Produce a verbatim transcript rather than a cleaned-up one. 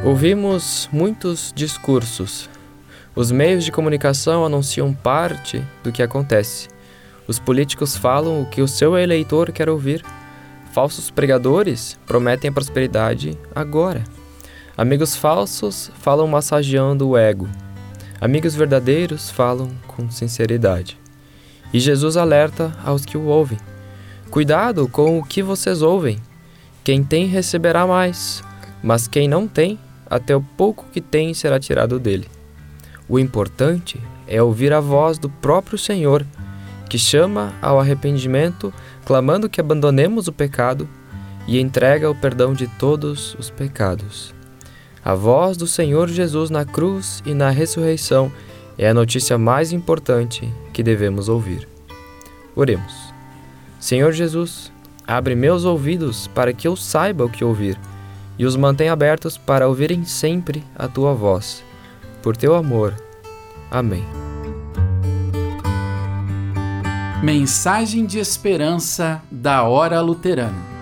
Ouvimos muitos discursos. Os meios de comunicação anunciam parte do que acontece. Os políticos falam o que o seu eleitor quer ouvir. Falsos pregadores prometem a prosperidade agora. Amigos falsos falam massageando o ego. Amigos verdadeiros falam com sinceridade. E Jesus alerta aos que o ouvem. Cuidado com o que vocês ouvem. Quem tem receberá mais, mas quem não tem, até o pouco que tem será tirado dele. O importante é ouvir a voz do próprio Senhor, que chama ao arrependimento, clamando que abandonemos o pecado e entrega o perdão de todos os pecados. A voz do Senhor Jesus na cruz e na ressurreição é a notícia mais importante que devemos ouvir. Oremos. Senhor Jesus, abre meus ouvidos para que eu saiba o que ouvir e os mantenha abertos para ouvirem sempre a Tua voz. Por Teu amor. Amém. Mensagem de esperança da Hora Luterana.